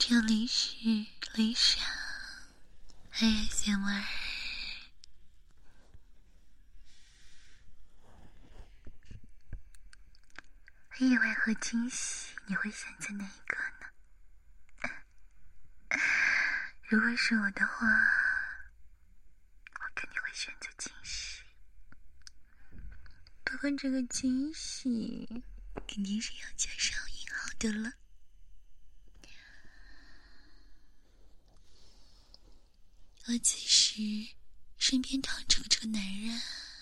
这里是雷莎 ASMR。 意外和惊喜，你会选择哪一个呢？如果是我的话，我肯定会选择惊喜。不过这个惊喜肯定是要加上引号的了。而此时身边躺着这个男人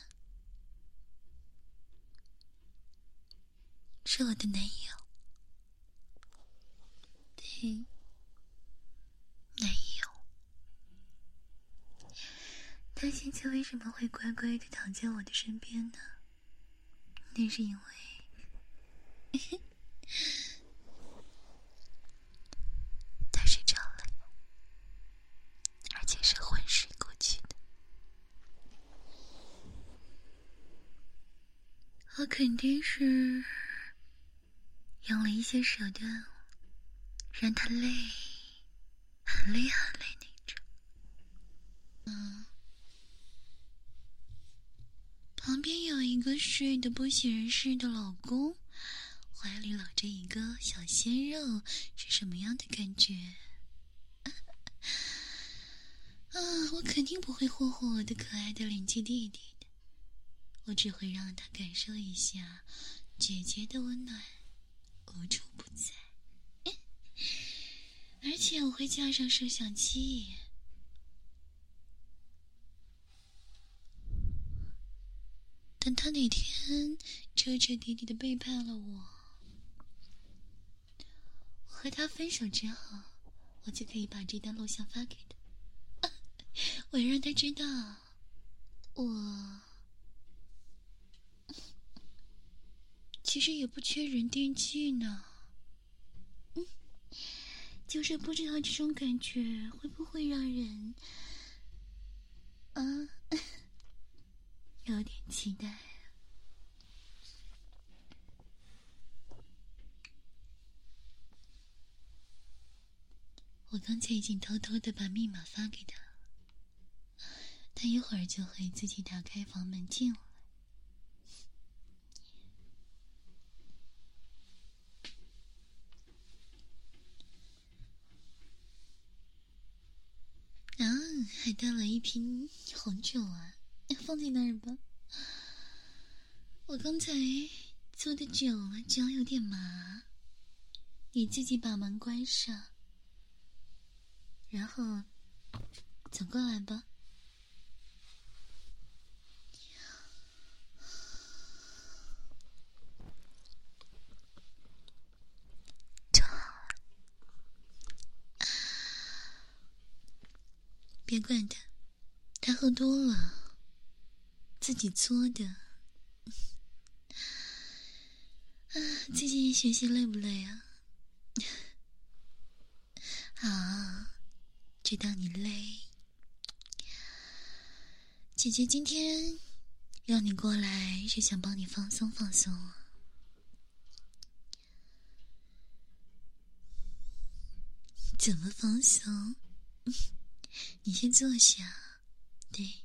是我的男友。对，男友。他现在为什么会乖乖地躺在我的身边呢？那是因为他睡着了，而且是昏睡过去的。我肯定是用了一些手段让他累，很累很累那种。旁边有一个睡得不省人事的老公，怀里搂着一个小鲜肉，是什么样的感觉？我肯定不会霍霍我的可爱的邻居弟弟的，我只会让他感受一下姐姐的温暖，无处不在。而且我会架上摄像机，等他哪天彻彻底底的背叛了我和他分手之后，我就可以把这段录像发给他。我让他知道我其实也不缺人惦记呢。就是不知道这种感觉会不会让人有点期待。我刚才已经偷偷的把密码发给他，他一会儿就会自己打开房门进来。还带了一瓶红酒啊，放在那儿吧。我刚才坐的久了，脚有点麻，你自己把门关上，然后走过来吧。坐好了，别管他，他喝多了，自己搓的。最近学习累不累啊？好，知道你累。姐姐今天让你过来是想帮你放松放松。怎么放松？你先坐下。对。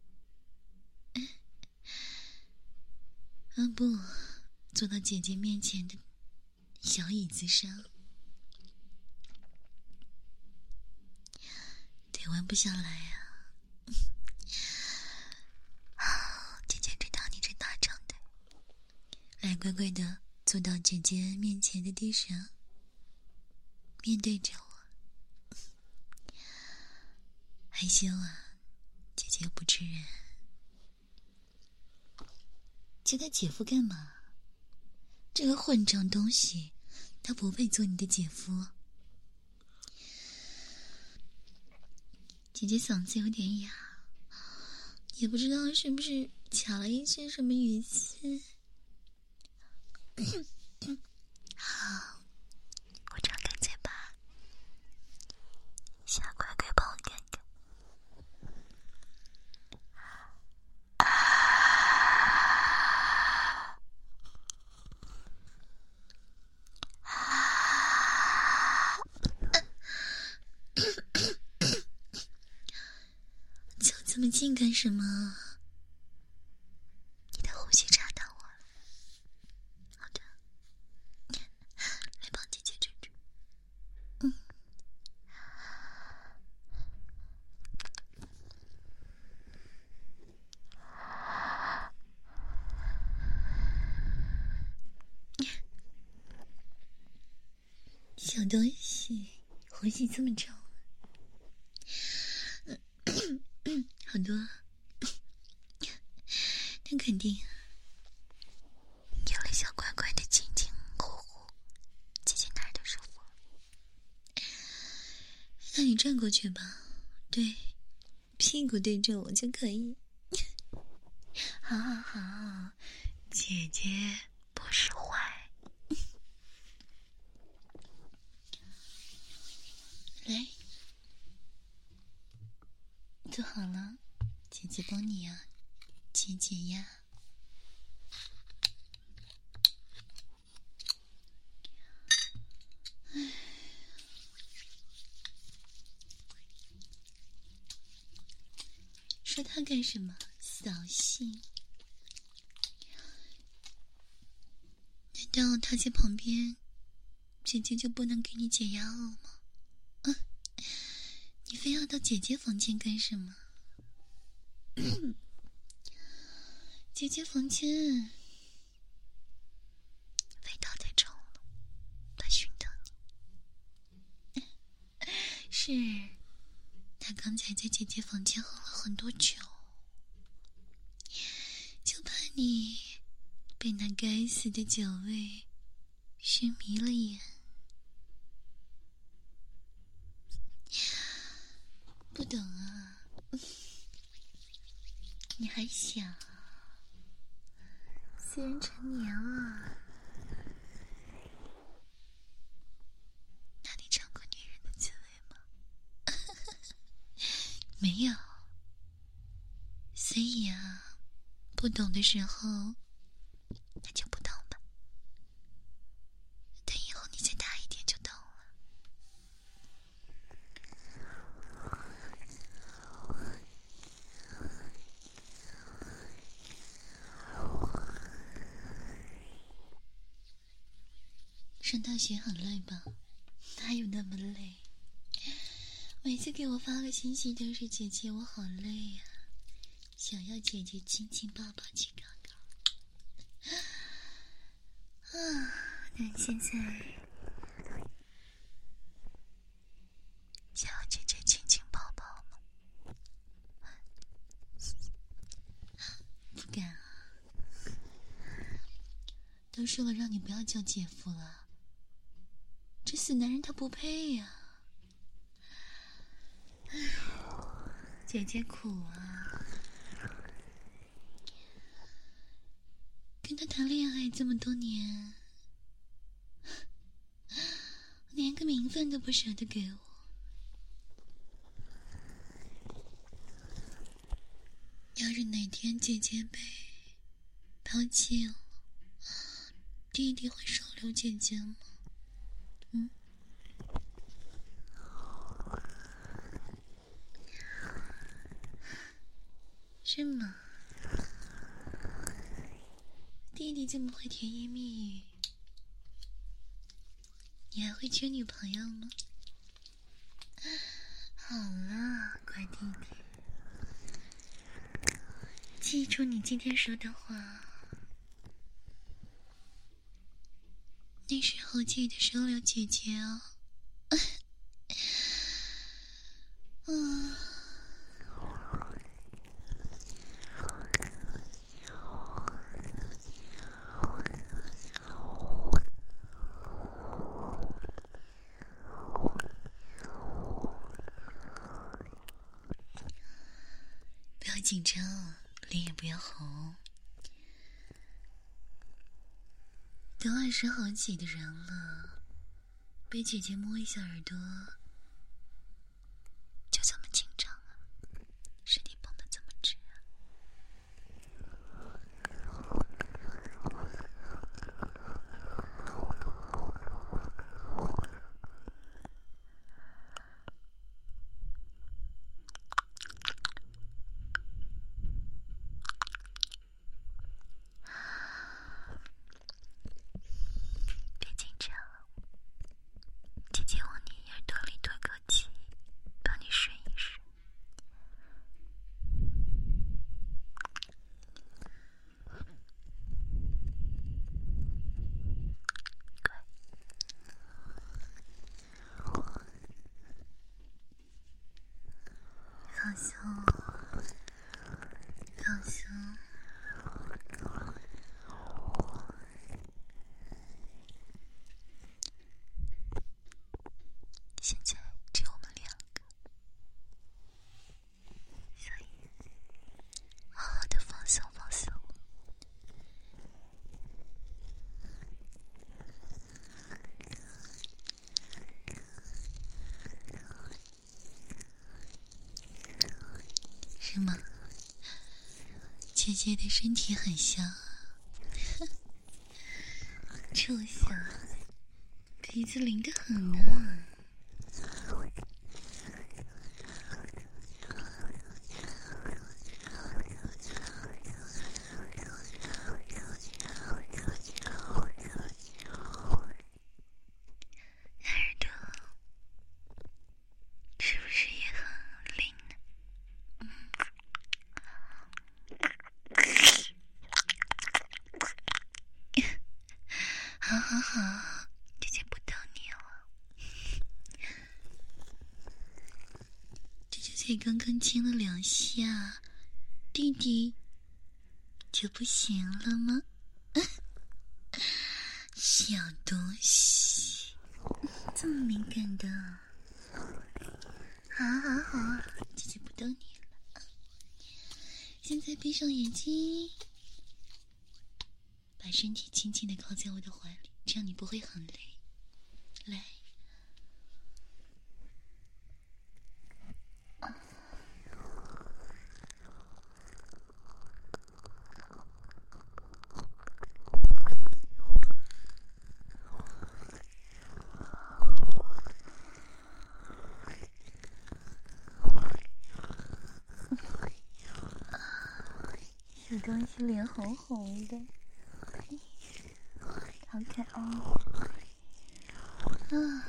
不，坐到姐姐面前的小椅子上。对，弯不下来啊。姐姐知道你是大长腿，来，乖乖的坐到姐姐面前的地上，面对着我。害羞啊，姐姐又不吃人。接他姐夫干嘛？这个混账东西，他不配做你的姐夫。姐姐嗓子有点哑，也不知道是不是卡了一些什么语气。好，我张开嘴巴，小乖乖帮我看看。 这么近干什么？你的呼吸插到我了。好的，来帮姐姐吹吹。小东西，呼吸这么长，好多，但肯定有了小乖乖的亲亲呼呼，姐姐哪儿都舒服。那你转过去吧，对，屁股对着我就可以。好好好，姐姐不是坏。来，坐好了，姐姐帮你啊，解解压。说他干什么？扫兴。难道他在旁边，姐姐就不能给你解压了吗？你非要到姐姐房间干什么？姐姐房间味道太重了，怕熏到你。是，他刚才在姐姐房间喝了很多酒，就怕你被那该死的酒味熏迷了眼。不懂啊，你还小，虽然成年了，那你尝过女人的滋味吗？没有，所以啊，不懂的时候那就不懂吧，等以后你再大一点就懂了。上大学很累吧？哪有那么累？每次给我发个信息都是姐姐我好累呀，想要姐姐亲亲抱抱去搞搞。那现在想要姐姐亲亲抱抱吗？不敢啊，都说了让你不要叫姐夫了，这死男人他不配呀。姐姐苦啊，跟他谈恋爱这么多年，连个名分都不舍得给我。要是哪天姐姐被抛弃了，弟弟会收留姐姐吗？是吗？弟弟这么会甜言蜜语，你还会缺女朋友吗？好了，乖弟弟，记住你今天说的话，那时候记得收留姐姐哦。不要紧张，脸也不要红。都20好几的人了，被姐姐摸一下耳朵，就这么紧张啊？身体绷得这么直啊？ 放松，放松。现在只有我们两个，所以好好的放松放松。是吗？姐姐的身体很香啊，臭小子，鼻子灵得很呢。耳朵是不是也很灵呢？好好好，姐姐不逗你了。姐姐才刚刚亲了2下，弟弟就不行了吗？小东西，这么敏感的。好好好，姐姐不逗你了。现在闭上眼睛，把身体轻轻地靠在我的怀里，这样你不会很累。来，小东西脸红红的，好可爱啊！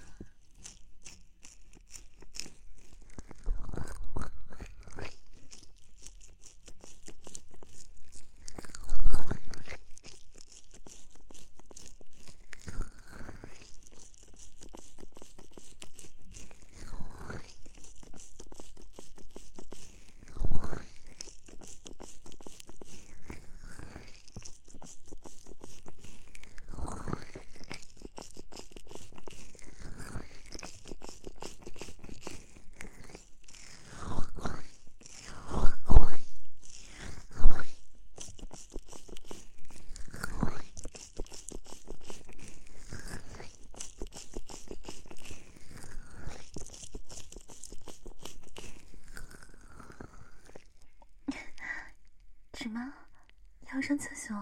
什么？要上厕所？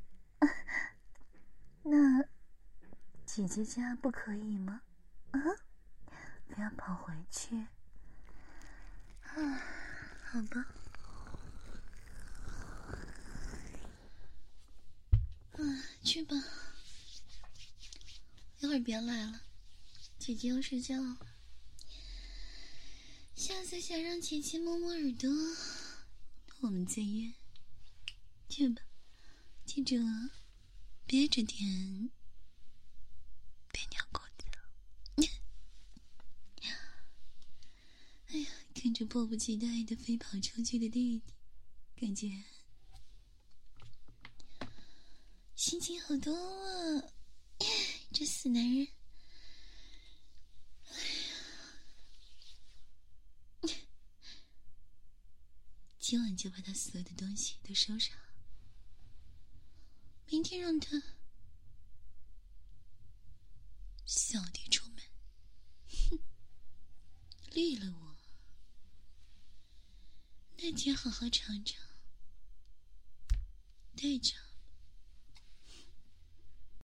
那姐姐家不可以吗？啊？不要跑回去。啊，好吧。去吧。一会儿别来了，姐姐要睡觉了。下次想让姐姐摸摸耳朵，我们再约。去吧，记住啊，憋着点，别尿裤子了。哎呀，看着迫不及待的飞跑出去的弟弟，感觉心情好多啊！这死男人，今晚就把他所有的东西都收上，明天让他小弟出门，哼，绿了我，那天好好尝尝，带着